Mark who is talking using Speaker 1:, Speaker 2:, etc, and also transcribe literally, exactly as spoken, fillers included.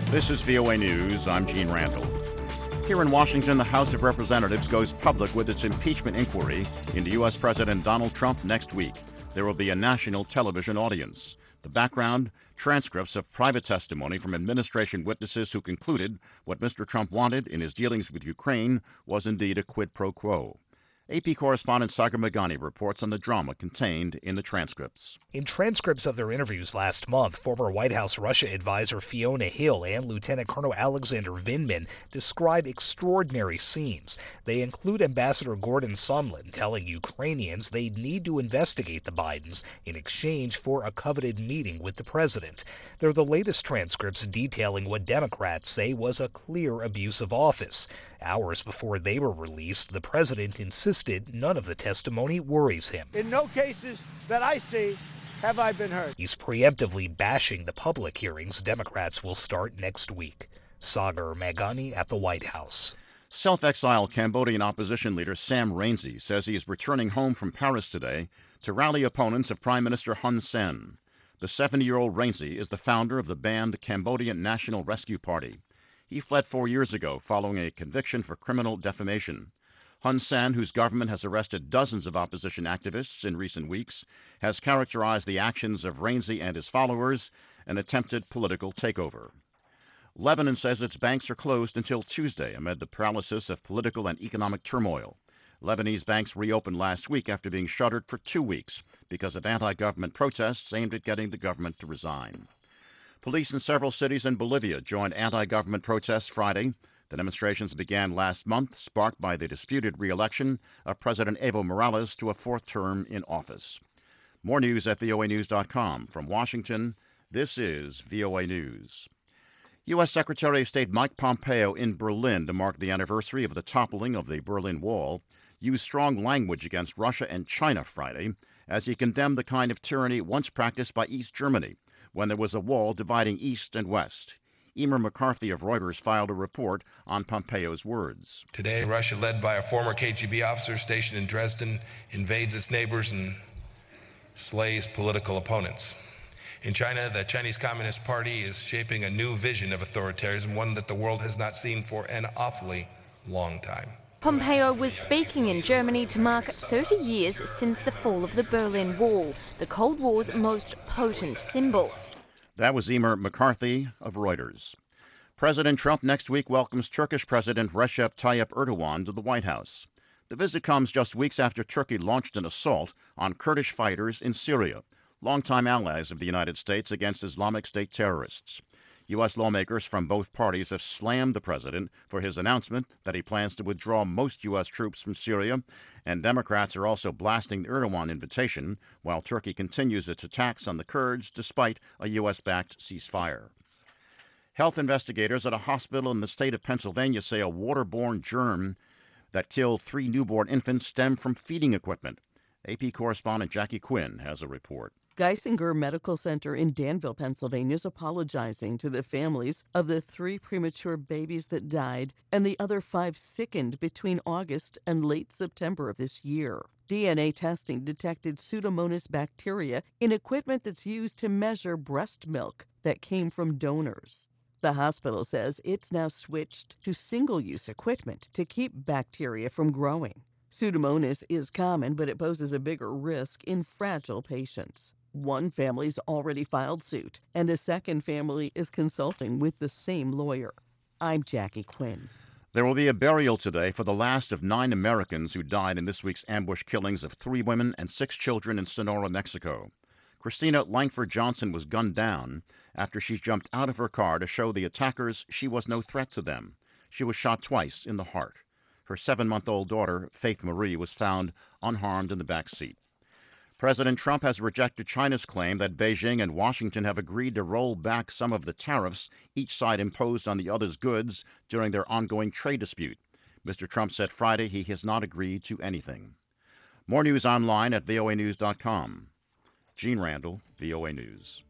Speaker 1: This is V O A News. I'm Gene Randall. Here in Washington, the House of Representatives goes public with its impeachment inquiry into U S. President Donald Trump next week. There will be a national television audience. The background, transcripts of private testimony from administration witnesses who concluded what Mister Trump wanted in his dealings with Ukraine was indeed a quid pro quo. A P correspondent Sagar Meghani reports on the drama contained in the transcripts.
Speaker 2: In transcripts of their interviews last month, former White House Russia advisor Fiona Hill and Lieutenant Colonel Alexander Vindman describe extraordinary scenes. They include Ambassador Gordon Sondland telling Ukrainians they need to investigate the Bidens in exchange for a coveted meeting with the president. They're the latest transcripts detailing what Democrats say was a clear abuse of office. Hours before they were released, the president insisted none of the testimony worries him.
Speaker 3: In no cases that I see have I been hurt.
Speaker 2: He's preemptively bashing the public hearings Democrats will start next week. Sagar Meghani at the White House.
Speaker 1: Self-exiled Cambodian opposition leader Sam Rainsy says he is returning home from Paris today to rally opponents of Prime Minister Hun Sen. The seventy-year-old Rainsy is the founder of the banned Cambodian National Rescue Party. He fled four years ago following a conviction for criminal defamation. Hun Sen, whose government has arrested dozens of opposition activists in recent weeks, has characterized the actions of Rainsy and his followers an attempted political takeover. Lebanon says its banks are closed until Tuesday amid the paralysis of political and economic turmoil. Lebanese banks reopened last week after being shuttered for two weeks because of anti-government protests aimed at getting the government to resign. Police in several cities in Bolivia joined anti-government protests Friday. The demonstrations began last month, sparked by the disputed re-election of President Evo Morales to a fourth term in office. More news at V O A news dot com. From Washington, this is V O A News. U S. Secretary of State Mike Pompeo in Berlin to mark the anniversary of the toppling of the Berlin Wall used strong language against Russia and China Friday as he condemned the kind of tyranny once practiced by East Germany when there was a wall dividing East and West. Emer McCarthy of Reuters filed a report on Pompeo's words.
Speaker 4: Today, Russia, led by a former K G B officer stationed in Dresden, invades its neighbors and slays political opponents. In China, the Chinese Communist Party is shaping a new vision of authoritarianism, one that the world has not seen for an awfully long time.
Speaker 5: Pompeo was speaking in Germany to mark thirty years since the fall of the Berlin Wall, the Cold War's most potent symbol.
Speaker 1: That was Emer McCarthy of Reuters. President Trump next week welcomes Turkish President Recep Tayyip Erdogan to the White House. The visit comes just weeks after Turkey launched an assault on Kurdish fighters in Syria, longtime allies of the United States against Islamic State terrorists. U S lawmakers from both parties have slammed the president for his announcement that he plans to withdraw most U S troops from Syria, and Democrats are also blasting the Erdogan invitation while Turkey continues its attacks on the Kurds despite a U S-backed ceasefire. Health investigators at a hospital in the state of Pennsylvania say a waterborne germ that killed three newborn infants stemmed from feeding equipment. A P correspondent Jackie Quinn has a report.
Speaker 6: Geisinger Medical Center in Danville, Pennsylvania is apologizing to the families of the three premature babies that died and the other five sickened between August and late September of this year. D N A testing detected Pseudomonas bacteria in equipment that's used to measure breast milk that came from donors. The hospital says it's now switched to single-use equipment to keep bacteria from growing. Pseudomonas is common, but it poses a bigger risk in fragile patients. One family's already filed suit, and a second family is consulting with the same lawyer. I'm Jackie Quinn.
Speaker 1: There will be a burial today for the last of nine Americans who died in this week's ambush killings of three women and six children in Sonora, Mexico. Christina Langford Johnson was gunned down after she jumped out of her car to show the attackers she was no threat to them. She was shot twice in the heart. Her seven-month-old daughter, Faith Marie, was found unharmed in the back seat. President Trump has rejected China's claim that Beijing and Washington have agreed to roll back some of the tariffs each side imposed on the other's goods during their ongoing trade dispute. Mister Trump said Friday he has not agreed to anything. More news online at V O A news dot com. Gene Randall, V O A News.